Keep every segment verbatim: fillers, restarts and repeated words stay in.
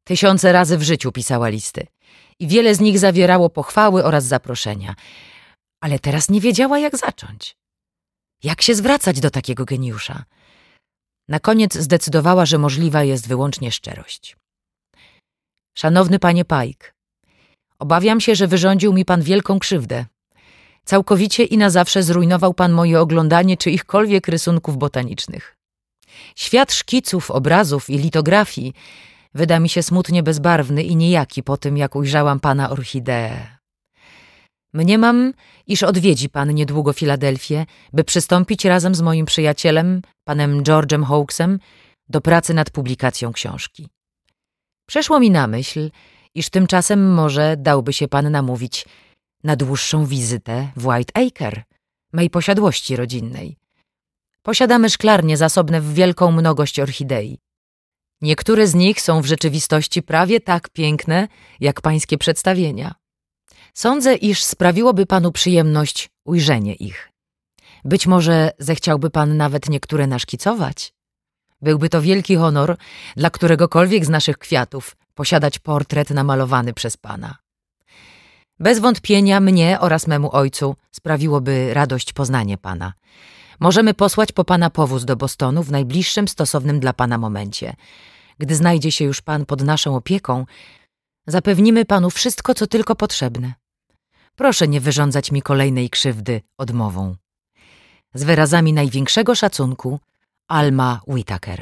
Tysiące razy w życiu pisała listy i wiele z nich zawierało pochwały oraz zaproszenia. Ale teraz nie wiedziała, jak zacząć. Jak się zwracać do takiego geniusza? Na koniec zdecydowała, że możliwa jest wyłącznie szczerość. Szanowny panie Pike, obawiam się, że wyrządził mi pan wielką krzywdę. Całkowicie i na zawsze zrujnował pan moje oglądanie czyichkolwiek rysunków botanicznych. Świat szkiców, obrazów i litografii wyda mi się smutnie bezbarwny i nijaki po tym, jak ujrzałam pana orchideę. Mniemam, iż odwiedzi pan niedługo Filadelfię, by przystąpić razem z moim przyjacielem, panem George'em Hawksem, do pracy nad publikacją książki. Przeszło mi na myśl, iż tymczasem może dałby się pan namówić na dłuższą wizytę w White Acre, mej posiadłości rodzinnej. Posiadamy szklarnie zasobne w wielką mnogość orchidei. Niektóre z nich są w rzeczywistości prawie tak piękne, jak pańskie przedstawienia. Sądzę, iż sprawiłoby panu przyjemność ujrzenie ich. Być może zechciałby pan nawet niektóre naszkicować. Byłby to wielki honor dla któregokolwiek z naszych kwiatów posiadać portret namalowany przez pana. Bez wątpienia mnie oraz memu ojcu sprawiłoby radość poznanie pana. Możemy posłać po pana powóz do Bostonu w najbliższym stosownym dla pana momencie. Gdy znajdzie się już pan pod naszą opieką, zapewnimy panu wszystko, co tylko potrzebne. Proszę nie wyrządzać mi kolejnej krzywdy odmową. Z wyrazami największego szacunku, Alma Whittaker.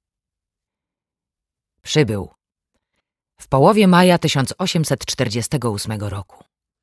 Przybył. W połowie maja tysiąc osiemset czterdziestego ósmego roku.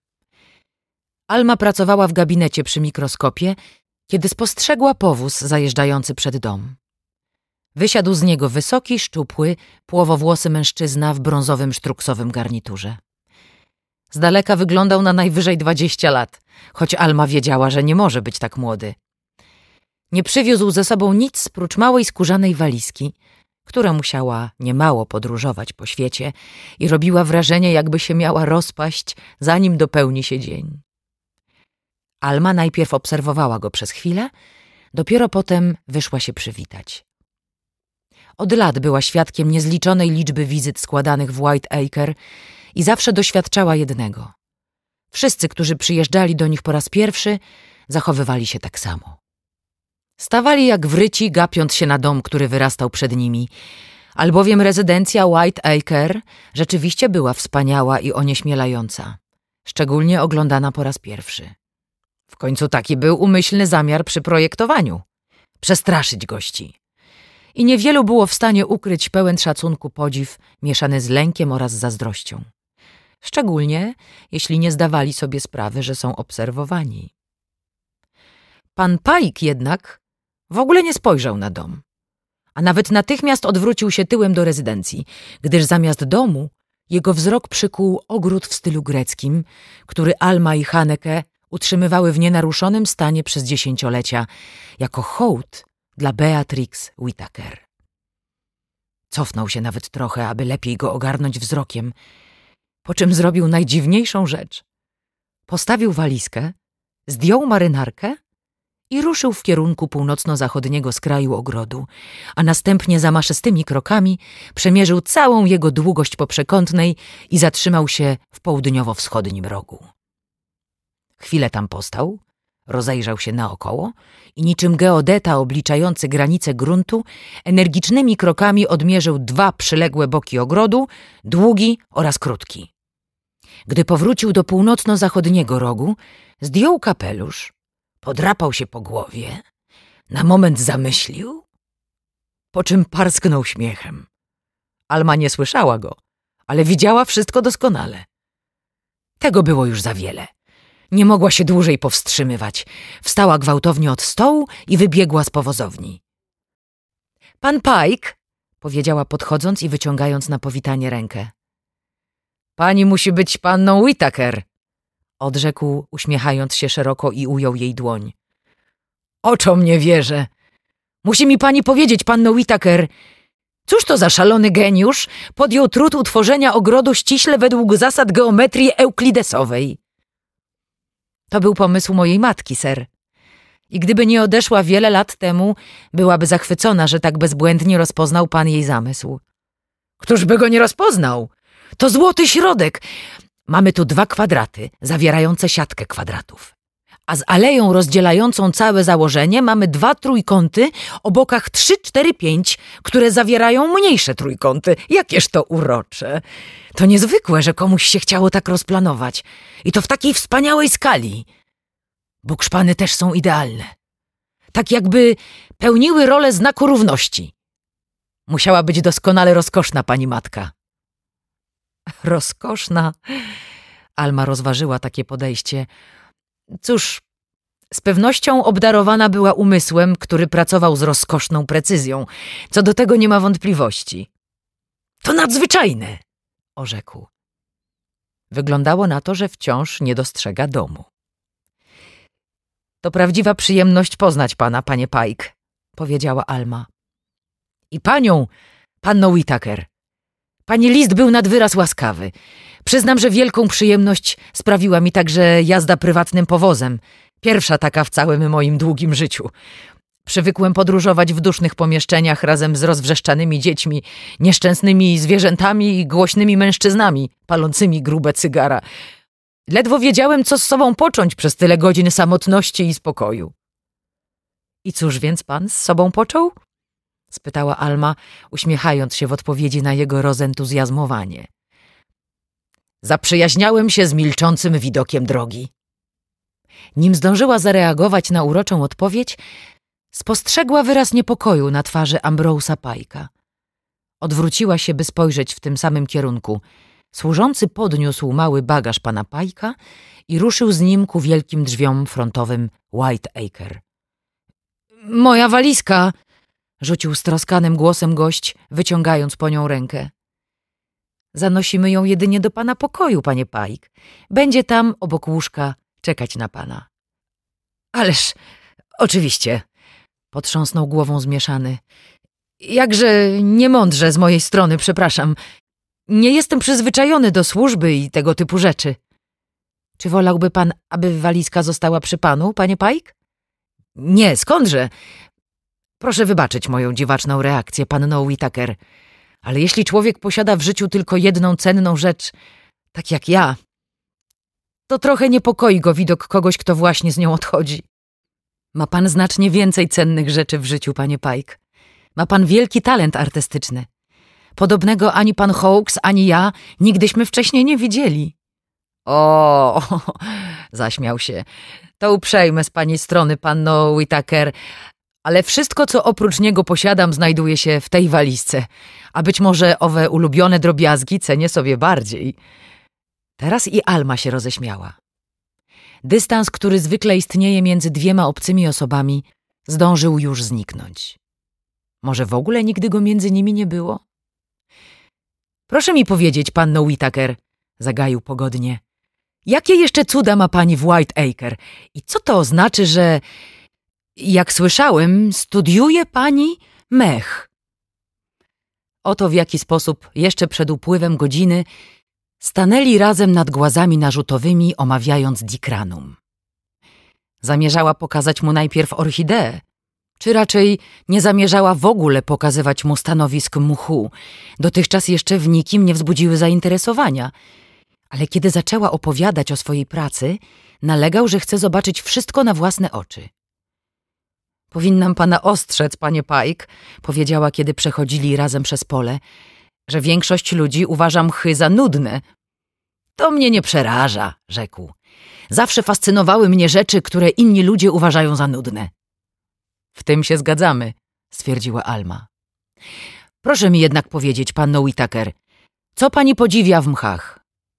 Alma pracowała w gabinecie przy mikroskopie, kiedy spostrzegła powóz zajeżdżający przed dom. Wysiadł z niego wysoki, szczupły, płowowłosy mężczyzna w brązowym sztruksowym garniturze. Z daleka wyglądał na najwyżej dwadzieścia lat, choć Alma wiedziała, że nie może być tak młody. Nie przywiózł ze sobą nic prócz małej skórzanej walizki, która musiała niemało podróżować po świecie i robiła wrażenie, jakby się miała rozpaść, zanim dopełni się dzień. Alma najpierw obserwowała go przez chwilę, dopiero potem wyszła się przywitać. Od lat była świadkiem niezliczonej liczby wizyt składanych w White Acre i zawsze doświadczała jednego. Wszyscy, którzy przyjeżdżali do nich po raz pierwszy, zachowywali się tak samo. Stawali jak wryci, gapiąc się na dom, który wyrastał przed nimi, albowiem rezydencja White Acre rzeczywiście była wspaniała i onieśmielająca, szczególnie oglądana po raz pierwszy. W końcu taki był umyślny zamiar przy projektowaniu – przestraszyć gości. I niewielu było w stanie ukryć pełen szacunku podziw mieszany z lękiem oraz zazdrością. Szczególnie, jeśli nie zdawali sobie sprawy, że są obserwowani. Pan Pike jednak w ogóle nie spojrzał na dom, a nawet natychmiast odwrócił się tyłem do rezydencji, gdyż zamiast domu jego wzrok przykuł ogród w stylu greckim, który Alma i Haneke utrzymywały w nienaruszonym stanie przez dziesięciolecia jako hołd dla Beatrix Whittaker. Cofnął się nawet trochę, aby lepiej go ogarnąć wzrokiem, po czym zrobił najdziwniejszą rzecz. Postawił walizkę, zdjął marynarkę i ruszył w kierunku północno-zachodniego skraju ogrodu, a następnie zamaszystymi krokami przemierzył całą jego długość poprzekątnej i zatrzymał się w południowo-wschodnim rogu. Chwilę tam postał, rozejrzał się naokoło i niczym geodeta obliczający granice gruntu energicznymi krokami odmierzył dwa przyległe boki ogrodu, długi oraz krótki. Gdy powrócił do północno-zachodniego rogu, zdjął kapelusz, podrapał się po głowie, na moment zamyślił, po czym parsknął śmiechem. Alma nie słyszała go, ale widziała wszystko doskonale. Tego było już za wiele. Nie mogła się dłużej powstrzymywać. Wstała gwałtownie od stołu i wybiegła z powozowni. — Pan Pike — powiedziała podchodząc i wyciągając na powitanie rękę. — Pani musi być panną Whittaker — odrzekł, uśmiechając się szeroko i ujął jej dłoń. — Oczom nie wierzę. Musi mi pani powiedzieć, panno Whittaker, cóż to za szalony geniusz podjął trud utworzenia ogrodu ściśle według zasad geometrii euklidesowej? To był pomysł mojej matki, ser. I gdyby nie odeszła wiele lat temu, byłaby zachwycona, że tak bezbłędnie rozpoznał pan jej zamysł. Któż by go nie rozpoznał? To złoty środek. Mamy tu dwa kwadraty, zawierające siatkę kwadratów. A z aleją rozdzielającą całe założenie mamy dwa trójkąty o bokach trzy, cztery, pięć, które zawierają mniejsze trójkąty. Jakież to urocze. To niezwykłe, że komuś się chciało tak rozplanować. I to w takiej wspaniałej skali. Bukszpany też są idealne. Tak jakby pełniły rolę znaku równości. Musiała być doskonale rozkoszna pani matka. Rozkoszna? Alma rozważyła takie podejście. Cóż, z pewnością obdarowana była umysłem, który pracował z rozkoszną precyzją. Co do tego nie ma wątpliwości. To nadzwyczajne, orzekł. Wyglądało na to, że wciąż nie dostrzega domu. To prawdziwa przyjemność poznać pana, panie Pike, powiedziała Alma. I panią, panno Whittaker. Pani list był nad wyraz łaskawy. Przyznam, że wielką przyjemność sprawiła mi także jazda prywatnym powozem. Pierwsza taka w całym moim długim życiu. Przywykłem podróżować w dusznych pomieszczeniach razem z rozwrzeszczanymi dziećmi, nieszczęsnymi zwierzętami i głośnymi mężczyznami, palącymi grube cygara. Ledwo wiedziałem, co z sobą począć przez tyle godzin samotności i spokoju. I cóż więc pan z sobą począł? Spytała Alma, uśmiechając się w odpowiedzi na jego rozentuzjazmowanie. Zaprzyjaźniałem się z milczącym widokiem drogi. Nim zdążyła zareagować na uroczą odpowiedź, spostrzegła wyraz niepokoju na twarzy Ambrose'a Pike'a. Odwróciła się, by spojrzeć w tym samym kierunku. Służący podniósł mały bagaż pana Pike'a i ruszył z nim ku wielkim drzwiom frontowym Whiteacre. Moja walizka! Rzucił stroskanym głosem gość, wyciągając po nią rękę. Zanosimy ją jedynie do pana pokoju, panie Pike. Będzie tam, obok łóżka, czekać na pana. Ależ, oczywiście, potrząsnął głową zmieszany. Jakże niemądrze z mojej strony, przepraszam. Nie jestem przyzwyczajony do służby i tego typu rzeczy. Czy wolałby pan, aby walizka została przy panu, panie Pike? Nie, skądże? Proszę wybaczyć moją dziwaczną reakcję, panno Whittaker, ale jeśli człowiek posiada w życiu tylko jedną cenną rzecz, tak jak ja, to trochę niepokoi go widok kogoś, kto właśnie z nią odchodzi. Ma pan znacznie więcej cennych rzeczy w życiu, panie Pike. Ma pan wielki talent artystyczny. Podobnego ani pan Hawkes, ani ja nigdyśmy wcześniej nie widzieli. O, zaśmiał się. To uprzejme z pani strony, panno Whittaker, ale wszystko, co oprócz niego posiadam, znajduje się w tej walizce, a być może owe ulubione drobiazgi cenię sobie bardziej. Teraz i Alma się roześmiała. Dystans, który zwykle istnieje między dwiema obcymi osobami, zdążył już zniknąć. Może w ogóle nigdy go między nimi nie było? Proszę mi powiedzieć, panno Whittaker, zagaił pogodnie, jakie jeszcze cuda ma pani w Whiteacre i co to znaczy, że, jak słyszałem, studiuje pani mech? Oto w jaki sposób jeszcze przed upływem godziny stanęli razem nad głazami narzutowymi, omawiając dikranum. Zamierzała pokazać mu najpierw orchideę, czy raczej nie zamierzała w ogóle pokazywać mu stanowisk mchu. Dotychczas jeszcze w nikim nie wzbudziły zainteresowania. Ale kiedy zaczęła opowiadać o swojej pracy, nalegał, że chce zobaczyć wszystko na własne oczy. Powinnam pana ostrzec, panie Pike, powiedziała, kiedy przechodzili razem przez pole, że większość ludzi uważa mchy za nudne. To mnie nie przeraża, rzekł. Zawsze fascynowały mnie rzeczy, które inni ludzie uważają za nudne. W tym się zgadzamy, stwierdziła Alma. Proszę mi jednak powiedzieć, panno Whittaker, co pani podziwia w mchach?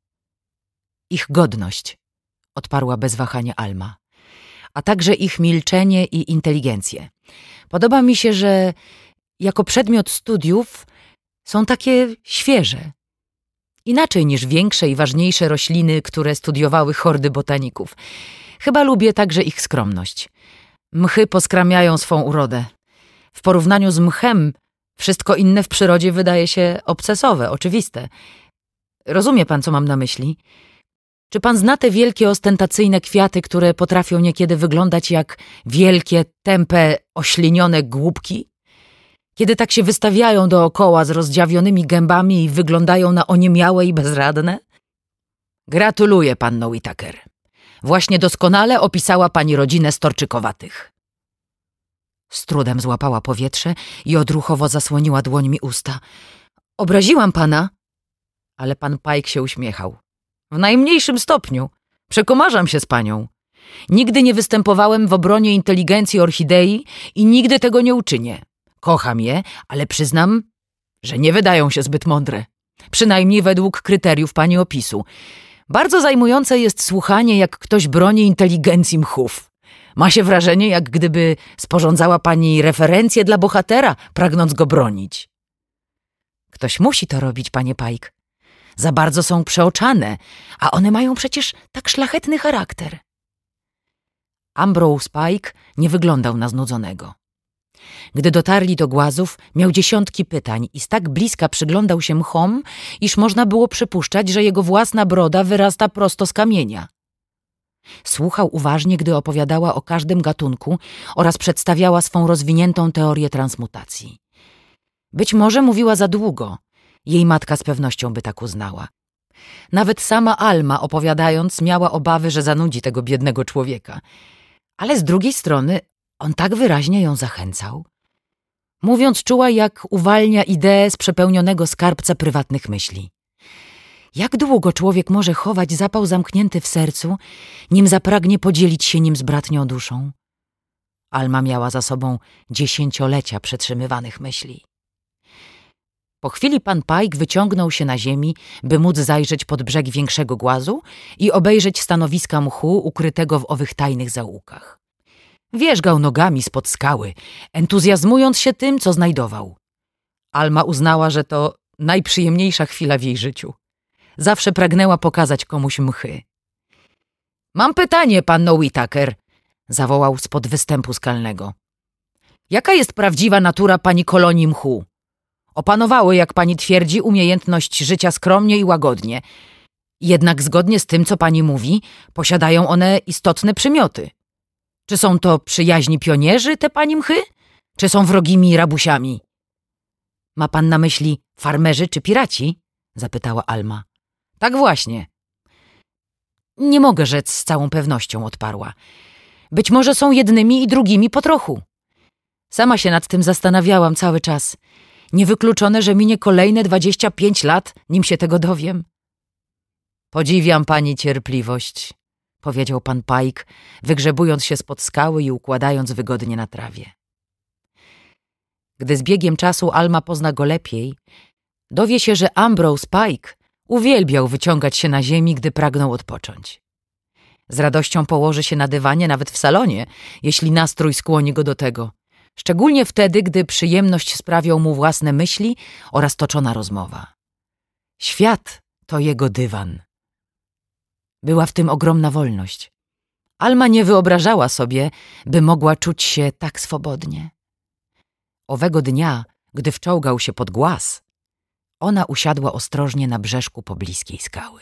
Ich godność, odparła bez wahania Alma, a także ich milczenie i inteligencję. Podoba mi się, że jako przedmiot studiów są takie świeże. Inaczej niż większe i ważniejsze rośliny, które studiowały hordy botaników. Chyba lubię także ich skromność. Mchy poskramiają swą urodę. W porównaniu z mchem wszystko inne w przyrodzie wydaje się obcesowe, oczywiste. Rozumie pan, co mam na myśli? Czy pan zna te wielkie, ostentacyjne kwiaty, które potrafią niekiedy wyglądać jak wielkie, tępe, oślinione głupki? Kiedy tak się wystawiają dookoła z rozdziawionymi gębami i wyglądają na oniemiałe i bezradne? Gratuluję, panno Whittaker. Właśnie doskonale opisała pani rodzinę Storczykowatych. Z trudem złapała powietrze i odruchowo zasłoniła dłońmi usta. Obraziłam pana? Ale pan Pike się uśmiechał. W najmniejszym stopniu. Przekomarzam się z panią. Nigdy nie występowałem w obronie inteligencji orchidei i nigdy tego nie uczynię. Kocham je, ale przyznam, że nie wydają się zbyt mądre. Przynajmniej według kryteriów pani opisu. Bardzo zajmujące jest słuchanie, jak ktoś broni inteligencji mchów. Ma się wrażenie, jak gdyby sporządzała pani referencję dla bohatera, pragnąc go bronić. Ktoś musi to robić, panie Pike. Za bardzo są przeoczane, a one mają przecież tak szlachetny charakter. Ambrose Pike nie wyglądał na znudzonego. Gdy dotarli do głazów, miał dziesiątki pytań i z tak bliska przyglądał się mchom, iż można było przypuszczać, że jego własna broda wyrasta prosto z kamienia. Słuchał uważnie, gdy opowiadała o każdym gatunku oraz przedstawiała swą rozwiniętą teorię transmutacji. Być może mówiła za długo. Jej matka z pewnością by tak uznała. Nawet sama Alma, opowiadając, miała obawy, że zanudzi tego biednego człowieka. Ale z drugiej strony on tak wyraźnie ją zachęcał. Mówiąc, czuła, jak uwalnia ideę z przepełnionego skarbca prywatnych myśli. Jak długo człowiek może chować zapał zamknięty w sercu, nim zapragnie podzielić się nim z bratnią duszą? Alma miała za sobą dziesięciolecia przetrzymywanych myśli. Po chwili pan Pike wyciągnął się na ziemi, by móc zajrzeć pod brzeg większego głazu i obejrzeć stanowiska mchu ukrytego w owych tajnych zaułkach. Wierzgał nogami spod skały, entuzjazmując się tym, co znajdował. Alma uznała, że to najprzyjemniejsza chwila w jej życiu. Zawsze pragnęła pokazać komuś mchy. Mam pytanie, panno Whittaker, zawołał spod występu skalnego. Jaka jest prawdziwa natura pani kolonii mchu? Opanowały, jak pani twierdzi, umiejętność życia skromnie i łagodnie. Jednak zgodnie z tym, co pani mówi, posiadają one istotne przymioty. Czy są to przyjaźni pionierzy, te pani mchy? Czy są wrogimi rabusiami? Ma pan na myśli farmerzy czy piraci? Zapytała Alma. Tak właśnie. Nie mogę rzec z całą pewnością, odparła. Być może są jednymi i drugimi po trochu. Sama się nad tym zastanawiałam cały czas. Niewykluczone, że minie kolejne dwadzieścia pięć lat, nim się tego dowiem. Podziwiam pani cierpliwość, powiedział pan Pike, wygrzebując się spod skały i układając wygodnie na trawie. Gdy z biegiem czasu Alma pozna go lepiej, dowie się, że Ambrose Pike uwielbiał wyciągać się na ziemi, gdy pragnął odpocząć. Z radością położy się na dywanie nawet w salonie, jeśli nastrój skłoni go do tego. Szczególnie wtedy, gdy przyjemność sprawią mu własne myśli oraz toczona rozmowa. Świat to jego dywan. Była w tym ogromna wolność. Alma nie wyobrażała sobie, by mogła czuć się tak swobodnie. Owego dnia, gdy wczołgał się pod głaz, ona usiadła ostrożnie na brzeszku pobliskiej skały.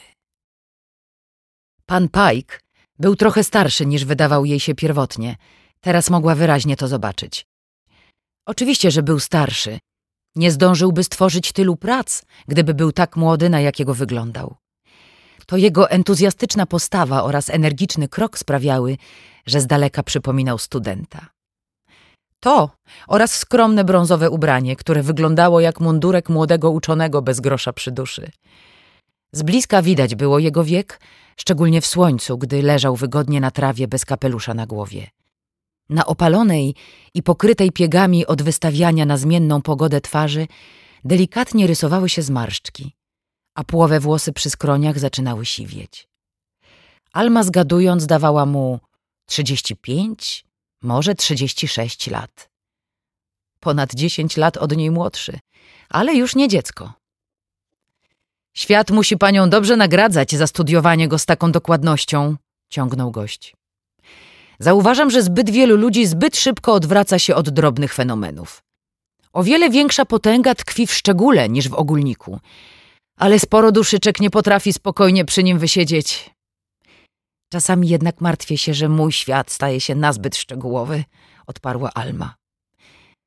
Pan Pike był trochę starszy, niż wydawał jej się pierwotnie. Teraz mogła wyraźnie to zobaczyć. Oczywiście, że był starszy. Nie zdążyłby stworzyć tylu prac, gdyby był tak młody, na jakiego wyglądał. To jego entuzjastyczna postawa oraz energiczny krok sprawiały, że z daleka przypominał studenta. To oraz skromne brązowe ubranie, które wyglądało jak mundurek młodego uczonego bez grosza przy duszy. Z bliska widać było jego wiek, szczególnie w słońcu, gdy leżał wygodnie na trawie bez kapelusza na głowie. Na opalonej i pokrytej piegami od wystawiania na zmienną pogodę twarzy delikatnie rysowały się zmarszczki, a płowe włosy przy skroniach zaczynały siwieć. Alma zgadując dawała mu trzydzieści pięć, może trzydzieści sześć lat. Ponad dziesięć lat od niej młodszy, ale już nie dziecko. Świat musi panią dobrze nagradzać za studiowanie go z taką dokładnością, ciągnął gość. Zauważam, że zbyt wielu ludzi zbyt szybko odwraca się od drobnych fenomenów. O wiele większa potęga tkwi w szczególe niż w ogólniku, ale sporo duszyczek nie potrafi spokojnie przy nim wysiedzieć. Czasami jednak martwię się, że mój świat staje się nazbyt szczegółowy, odparła Alma.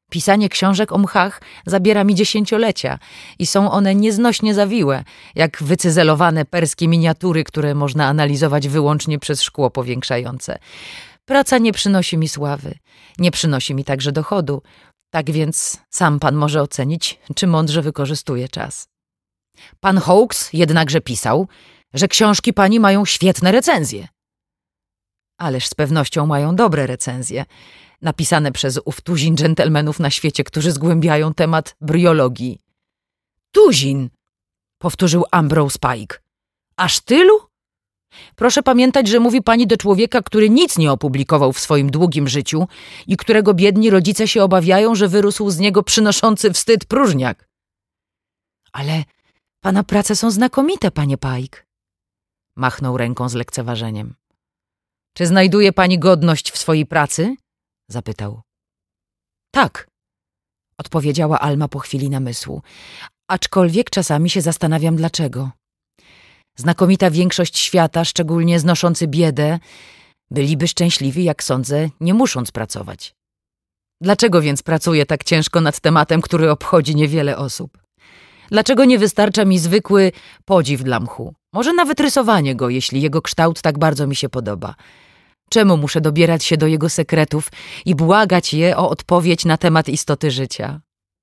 Pisanie książek o mchach zabiera mi dziesięciolecia i są one nieznośnie zawiłe, jak wycyzelowane perskie miniatury, które można analizować wyłącznie przez szkło powiększające. Praca nie przynosi mi sławy, nie przynosi mi także dochodu, tak więc sam pan może ocenić, czy mądrze wykorzystuje czas. Pan Hawkes jednakże pisał, że książki pani mają świetne recenzje. Ależ z pewnością mają dobre recenzje, napisane przez ów tuzin dżentelmenów na świecie, którzy zgłębiają temat briologii. Tuzin! Powtórzył Ambrose Pike. Aż tylu? Proszę pamiętać, że mówi pani do człowieka, który nic nie opublikował w swoim długim życiu i którego biedni rodzice się obawiają, że wyrósł z niego przynoszący wstyd próżniak. Ale pana prace są znakomite, panie Pike. Machnął ręką z lekceważeniem. Czy znajduje pani godność w swojej pracy? Zapytał. Tak, odpowiedziała Alma po chwili namysłu, aczkolwiek czasami się zastanawiam dlaczego. Znakomita większość świata, szczególnie znoszący biedę, byliby szczęśliwi, jak sądzę, nie musząc pracować. Dlaczego więc pracuję tak ciężko nad tematem, który obchodzi niewiele osób? Dlaczego nie wystarcza mi zwykły podziw dla mchu? Może nawet rysowanie go, jeśli jego kształt tak bardzo mi się podoba. Czemu muszę dobierać się do jego sekretów i błagać je o odpowiedź na temat istoty życia?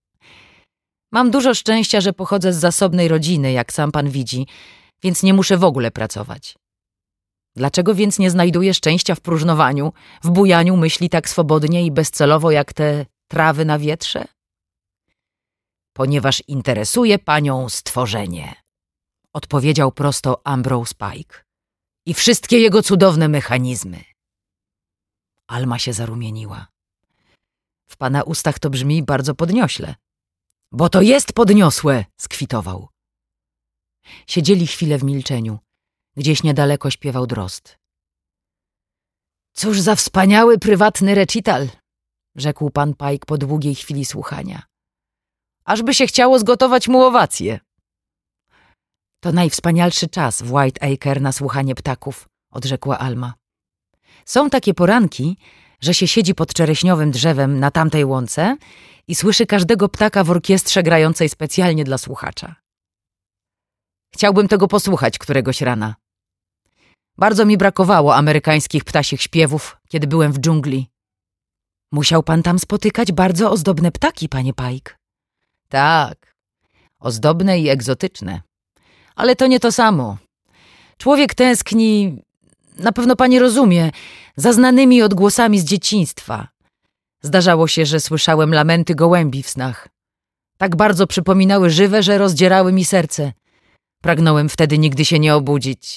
Mam dużo szczęścia, że pochodzę z zasobnej rodziny, jak sam pan widzi, więc nie muszę w ogóle pracować. Dlaczego więc nie znajduję szczęścia w próżnowaniu, w bujaniu myśli tak swobodnie i bezcelowo jak te trawy na wietrze? Ponieważ interesuje panią stworzenie, odpowiedział prosto Ambrose Pike. I wszystkie jego cudowne mechanizmy. Alma się zarumieniła. W pana ustach to brzmi bardzo podniośle. Bo to jest podniosłe, skwitował. Siedzieli chwilę w milczeniu. Gdzieś niedaleko śpiewał drozd. Cóż za wspaniały prywatny recital, rzekł pan Pike po długiej chwili słuchania. Ażby się chciało zgotować mu owację. To najwspanialszy czas w White Acre na słuchanie ptaków, odrzekła Alma. Są takie poranki, że się siedzi pod czereśniowym drzewem na tamtej łące i słyszy każdego ptaka w orkiestrze grającej specjalnie dla słuchacza. Chciałbym tego posłuchać któregoś rana. Bardzo mi brakowało amerykańskich ptasich śpiewów, kiedy byłem w dżungli. Musiał pan tam spotykać bardzo ozdobne ptaki, panie Pike. Tak, ozdobne i egzotyczne. Ale to nie to samo. Człowiek tęskni, na pewno pani rozumie, za znanymi odgłosami z dzieciństwa. Zdarzało się, że słyszałem lamenty gołębi w snach. Tak bardzo przypominały żywe, że rozdzierały mi serce. Pragnąłem wtedy nigdy się nie obudzić.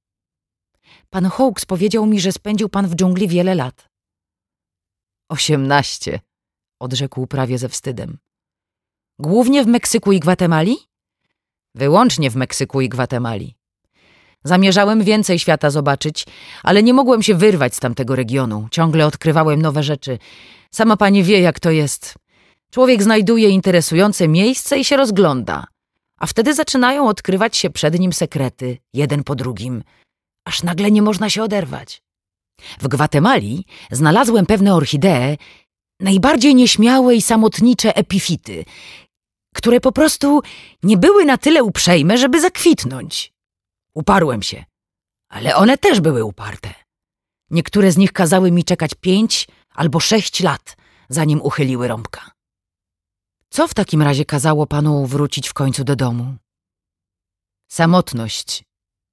Pan Hawkes powiedział mi, że spędził pan w dżungli wiele lat. Osiemnaście, odrzekł prawie ze wstydem. Głównie w Meksyku i Gwatemali? Wyłącznie w Meksyku i Gwatemali. Zamierzałem więcej świata zobaczyć, ale nie mogłem się wyrwać z tamtego regionu. Ciągle odkrywałem nowe rzeczy. Sama pani wie, jak to jest. Człowiek znajduje interesujące miejsce i się rozgląda, a wtedy zaczynają odkrywać się przed nim sekrety, jeden po drugim, aż nagle nie można się oderwać. W Gwatemali znalazłem pewne orchidee, najbardziej nieśmiałe i samotnicze epifity, które po prostu nie były na tyle uprzejme, żeby zakwitnąć. Uparłem się, ale one też były uparte. Niektóre z nich kazały mi czekać pięć albo sześć lat, zanim uchyliły rąbka. Co w takim razie kazało panu wrócić w końcu do domu? Samotność.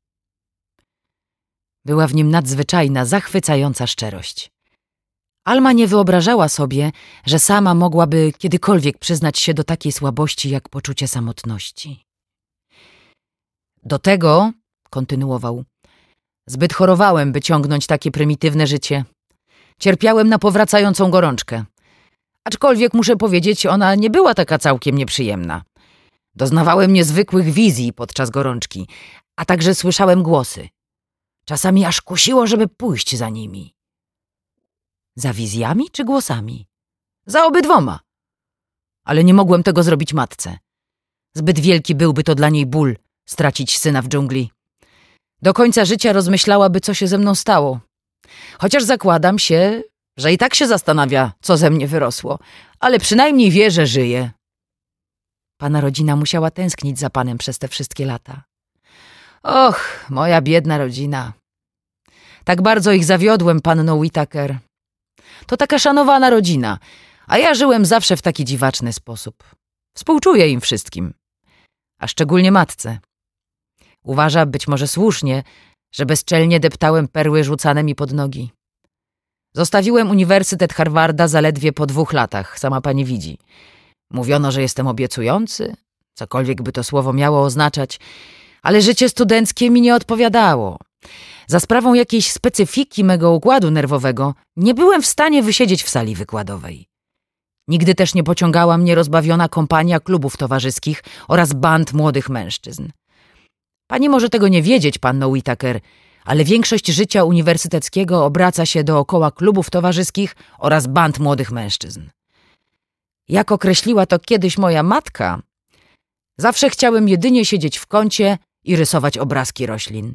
Była w nim nadzwyczajna, zachwycająca szczerość. Alma nie wyobrażała sobie, że sama mogłaby kiedykolwiek przyznać się do takiej słabości jak poczucie samotności. Do tego, kontynuował, zbyt chorowałem, by ciągnąć takie prymitywne życie. Cierpiałem na powracającą gorączkę. Aczkolwiek muszę powiedzieć, ona nie była taka całkiem nieprzyjemna. Doznawałem niezwykłych wizji podczas gorączki, a także słyszałem głosy. Czasami aż kusiło, żeby pójść za nimi. Za wizjami czy głosami? Za obydwoma. Ale nie mogłem tego zrobić matce. Zbyt wielki byłby to dla niej ból, stracić syna w dżungli. Do końca życia rozmyślałaby, co się ze mną stało. Chociaż zakładam się, że i tak się zastanawia, co ze mnie wyrosło, ale przynajmniej wie, że żyję. Pana rodzina musiała tęsknić za panem przez te wszystkie lata. Och, moja biedna rodzina. Tak bardzo ich zawiodłem, panno Whittaker. To taka szanowana rodzina, a ja żyłem zawsze w taki dziwaczny sposób. Współczuję im wszystkim, a szczególnie matce. Uważa, być może słusznie, że bezczelnie deptałem perły rzucane mi pod nogi. Zostawiłem Uniwersytet Harvarda zaledwie po dwóch latach, sama pani widzi. Mówiono, że jestem obiecujący, cokolwiek by to słowo miało oznaczać, ale życie studenckie mi nie odpowiadało. Za sprawą jakiejś specyfiki mego układu nerwowego nie byłem w stanie wysiedzieć w sali wykładowej. Nigdy też nie pociągała mnie rozbawiona kompania klubów towarzyskich oraz band młodych mężczyzn. Pani może tego nie wiedzieć, panno Whittaker, ale większość życia uniwersyteckiego obraca się dookoła klubów towarzyskich oraz band młodych mężczyzn. Jak określiła to kiedyś moja matka, zawsze chciałem jedynie siedzieć w kącie i rysować obrazki roślin.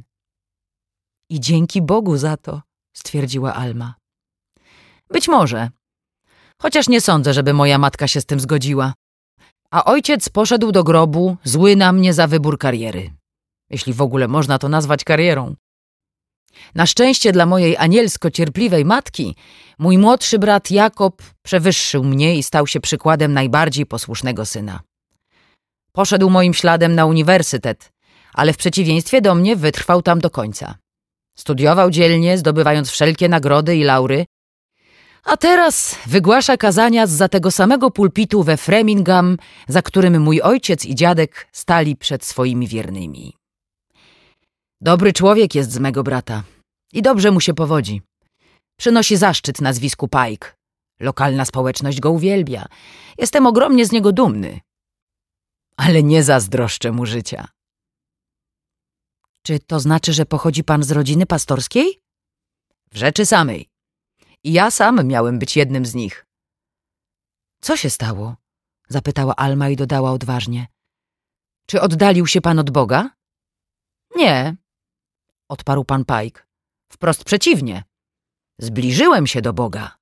I dzięki Bogu za to, stwierdziła Alma. Być może, chociaż nie sądzę, żeby moja matka się z tym zgodziła. A ojciec poszedł do grobu, zły na mnie za wybór kariery. Jeśli w ogóle można to nazwać karierą. Na szczęście dla mojej anielsko cierpliwej matki, mój młodszy brat Jakob przewyższył mnie i stał się przykładem najbardziej posłusznego syna. Poszedł moim śladem na uniwersytet, ale w przeciwieństwie do mnie wytrwał tam do końca. Studiował dzielnie, zdobywając wszelkie nagrody i laury, a teraz wygłasza kazania zza tego samego pulpitu we Framingham, za którym mój ojciec i dziadek stali przed swoimi wiernymi. Dobry człowiek jest z mego brata i dobrze mu się powodzi. Przynosi zaszczyt nazwisku Pike. Lokalna społeczność go uwielbia. Jestem ogromnie z niego dumny. Ale nie zazdroszczę mu życia. Czy to znaczy, że pochodzi pan z rodziny pastorskiej? W rzeczy samej. I ja sam miałem być jednym z nich. Co się stało? Zapytała Alma i dodała odważnie. Czy oddalił się pan od Boga? Nie, odparł pan Pike. Wprost przeciwnie. Zbliżyłem się do Boga.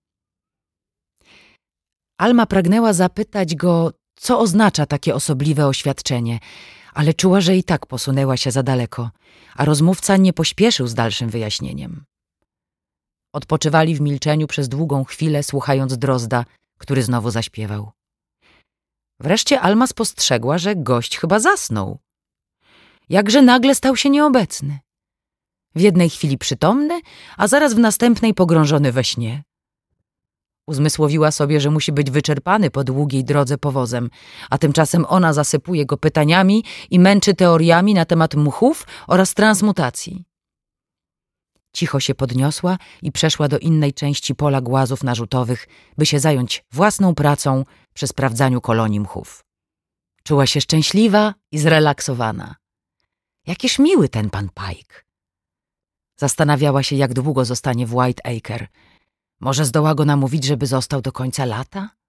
Alma pragnęła zapytać go, co oznacza takie osobliwe oświadczenie, ale czuła, że i tak posunęła się za daleko, a rozmówca nie pośpieszył z dalszym wyjaśnieniem. Odpoczywali w milczeniu przez długą chwilę, słuchając Drozda, który znowu zaśpiewał. Wreszcie Alma spostrzegła, że gość chyba zasnął. Jakże nagle stał się nieobecny. W jednej chwili przytomny, a zaraz w następnej pogrążony we śnie. Uzmysłowiła sobie, że musi być wyczerpany po długiej drodze powozem, a tymczasem ona zasypuje go pytaniami i męczy teoriami na temat mchów oraz transmutacji. Cicho się podniosła i przeszła do innej części pola głazów narzutowych, by się zająć własną pracą przy sprawdzaniu kolonii mchów. Czuła się szczęśliwa i zrelaksowana. Jakież miły ten pan Pike. Zastanawiała się, jak długo zostanie w White Acre. Może zdoła go namówić, żeby został do końca lata?